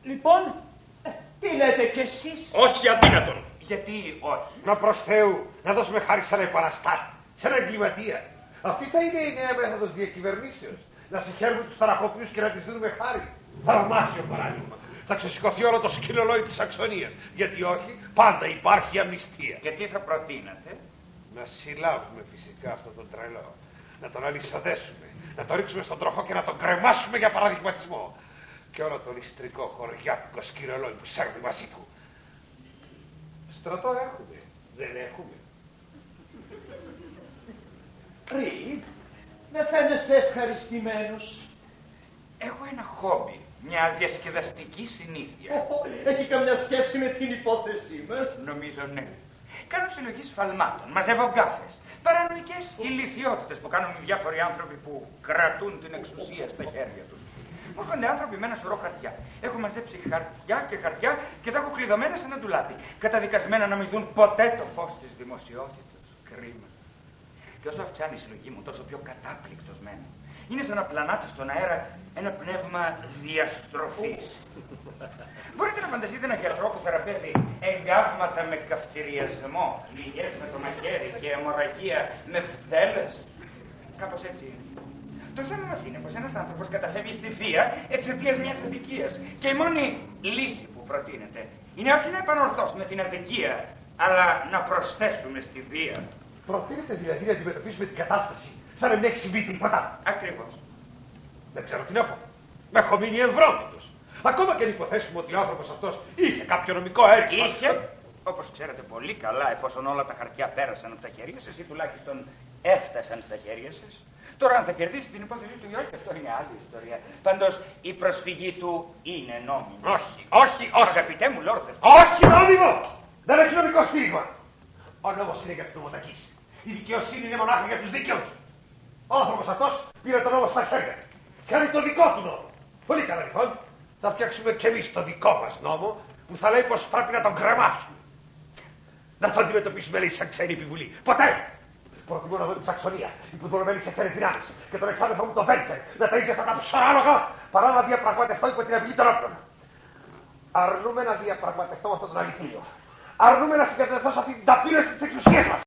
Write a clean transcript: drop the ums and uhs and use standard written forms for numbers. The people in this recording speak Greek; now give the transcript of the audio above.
Λοιπόν, τι λέτε κι εσείς? Όχι αδύνατον. Γιατί όχι? Να προς Θεού, να δώσουμε χάρη σε ένα επαναστάτη, σε ένα εγκληματία. Αυτή θα είναι η νέα μέθοδος διακυβερνήσεως. Να συγχαίρουμε τους ταραχοποιούς και να τις δίνουμε χάρη. Θαυμάσιο παράδειγμα. Θα ξεσηκωθεί όλο το σκυλολόι της Σαξονίας. Γιατί όχι, πάντα υπάρχει αμνηστία. Και τι θα προτείνατε? Να συλλάβουμε φυσικά αυτόν τον τρελό. Να τον αλυσοδέσουμε. Να τον ρίξουμε στον τροχό και να τον κρεμάσουμε για παραδειγματισμό. Και όλο τον ιστρικό χωριάτικο σκυλολόι που σέρνει μαζί του. Στρατό έχουμε. Δεν έχουμε. Ριντ, δεν φαίνεσαι ευχαριστημένος. Έχω ένα χόμπι, μια διασκεδαστική συνήθεια. Έχει καμιά σχέση με την υπόθεσή μας? Νομίζω ναι. Κάνω συλλογή σφαλμάτων, μαζεύω γκάφες, παρανομικές ηλιθιότητες που κάνουν οι διάφοροι άνθρωποι που κρατούν την εξουσία στα χέρια τους. Μου έρχονται άνθρωποι με ένα σωρό χαρτιά. Έχω μαζέψει χαρτιά και τα έχω κλειδωμένα σε ένα ντουλάπι. Καταδικασμένα να μην δουν ποτέ το φως της δημοσιότητας. Κρίμα. Και όσο αυξάνει η συλλογή μου, τόσο πιο κατάπληκτος μένω. Είναι σαν να πλανάται στον αέρα ένα πνεύμα διαστροφής. Μπορείτε να φανταστείτε έναν γιατρό που θεραπεύει εγκάβματα με καυτηριασμό, πληγές με το μαχαίρι και αιμορραγία με φθέλες. Κάπως έτσι είναι. Το θέμα μας είναι πως ένας άνθρωπος καταφεύγει στη βία εξαιτίας μιας αδικίας. Και η μόνη λύση που προτείνεται είναι όχι να επανορθώσουμε την αδικία, αλλά να προσθέσουμε στη βία. Προτείνεται δηλαδή να αντιμετωπίσουμε την κατάσταση σαν να μην έχει συμβεί τίποτα. Ακριβώς. Δεν ξέρω τι να πω. Με έχω μείνει ευρώμητος. Ακόμα και αν υποθέσουμε ότι ο άνθρωπος αυτός είχε κάποιο νομικό έρισμα. Είχε, όπως ξέρετε πολύ καλά, εφόσον όλα τα χαρτιά πέρασαν από τα χέρια σας ή τουλάχιστον έφτασαν στα χέρια σας. Τώρα, αν θα κερδίσει την υπόθεσή του ή όχι, αυτό είναι άλλη ιστορία. Πάντως, η προσφυγή του είναι νόμιμη. Όχι. Αγαπητέ μου, Λόρδε. Όχι νόμιμο! Δεν έχει νομικό στήριγμα. Ο νόμος είναι για τους νομοτακείς. Η δικαιοσύνη είναι μονάχα για τους δίκαιους. Ο άνθρωπος αυτός πήρε τον νόμο στα χέρια. Κάνει το δικό του νόμο. Πολύ καλά λοιπόν. Θα φτιάξουμε κι εμείς το δικό μας νόμο που θα λέει πως πρέπει να τον κρεμάσουμε. Να το αντιμετωπίσουμε λέει σαν ξένη επιβουλή. Ποτέ! Προτιμώ να δω τη Σαξονία, υποδουλωμένη σε ξένες δυνάμεις και τον εξάδελφο μου το Βέντσερ να τα ίδια αυτά τα ψαράλογα παρά να διαπραγματευτώ υπό την αυγή των όπλων. Αρνούμε να διαπραγματευτώ με αυτόν τον αληθινό. Αρνούμε να συγκεντρωθώ σε αυτή την ταπείνωση της εξουσίας μας.